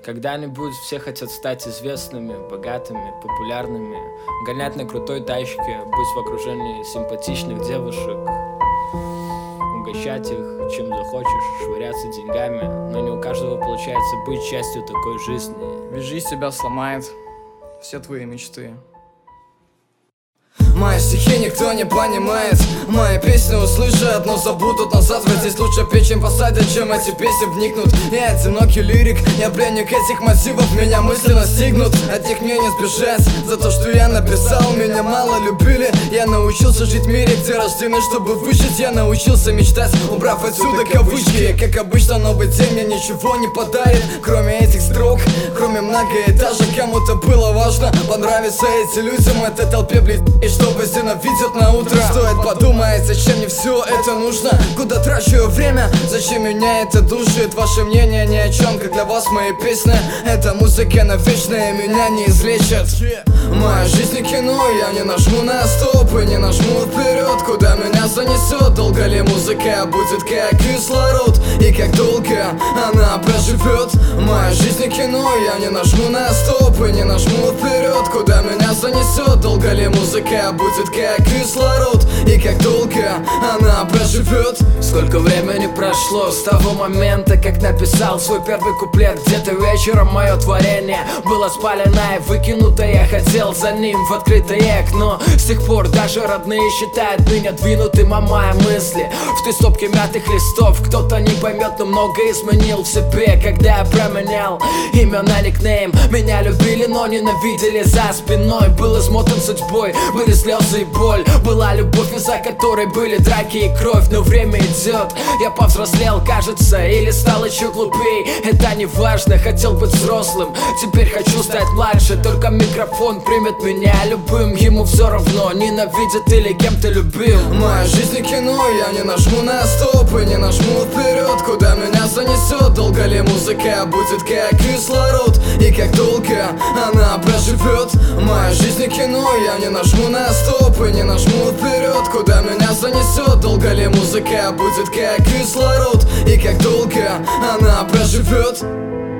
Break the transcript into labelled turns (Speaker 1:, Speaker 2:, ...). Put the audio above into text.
Speaker 1: Когда-нибудь все хотят стать известными, богатыми, популярными, гонять на крутой тачке, быть в окружении симпатичных девушек, угощать их чем захочешь, швыряться деньгами. Но не у каждого получается быть частью такой жизни.
Speaker 2: Ведь жизнь тебя сломает все твои мечты.
Speaker 3: Мои стихи никто не понимает, мои песни услышат, но забудут. Но завтра здесь лучше печень посадят, чем эти песни вникнут. Я одинокий лирик, я пленник этих мотивов, меня мысли настигнут. От них мне не сбежать, за то, что я написал. Меня мало любили, я научился жить в мире, где рождены, чтобы выжить. Я научился мечтать, убрав отсюда кавычки. Как обычно, новый день мне ничего не подарит, кроме этих строк, кроме многоэтажек. Кому-то было важно понравиться этим людям, этой толпе, блядь, и что возненавидят на утро. Стоит подумать, зачем мне все это нужно, куда трачу время, зачем меня это душит. Ваше мнение ни о чем, как для вас мои песни. Эта музыка навечная, меня не излечит. Моя жизнь не кино, я не нажму на стоп и не нажму вперед, куда меня занесет. Долго ли музыка будет как кислород, и как долго она проживет. Моя жизнь не кино, я не нажму на стоп и не нажму вперед, куда меня занесет. Долго ли музыка будет как кислород, и как долго она проживет.
Speaker 1: Сколько времени прошло с того момента, как написал свой первый куплет. Где-то вечером мое творение было спалено и выкинуто. Я хотел за ним в открытое окно. С тех пор даже родные считают меня двинутым, а мои мысли в той стопке мятых листов. Кто-то не поймет, но много изменил в себе, когда я променял имя на никнейм. Меня любили, но ненавидели за спиной. Был измотан судьбой, были слезы и боль, была любовь, из-за которой были драки и кровь. Но время идет, я повзрослел, кажется, или стал еще глупей. Это не важно, хотел быть взрослым, теперь хочу стать младше. Только микрофон примет меня любым, ему все равно, ненавидят или кем-то любил.
Speaker 3: Моя жизнь не кино, я не нажму на стоп и не нажму вперед, куда меня занесет. Долго ли музыка будет как кислород, и как долго она проживет. Моя жизнь не кино, я не нажму на стоп и не нажму вперед, куда меня занесет. Долго ли музыка будет как кислород, и как долго она проживет.